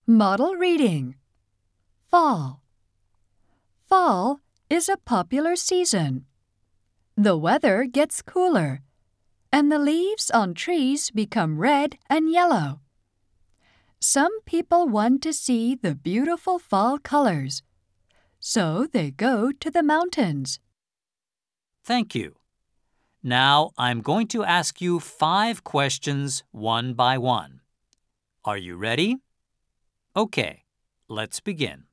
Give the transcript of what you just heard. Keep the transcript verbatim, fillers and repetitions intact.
Model reading. Fall. Fall is a popular season. The weather gets cooler, and the leaves on trees become red and yellow. Some people want to see the beautiful fall colors, so they go to the mountains. Thank you. Now I'm going to ask you five questions one by one. Are you ready? Okay, let's begin.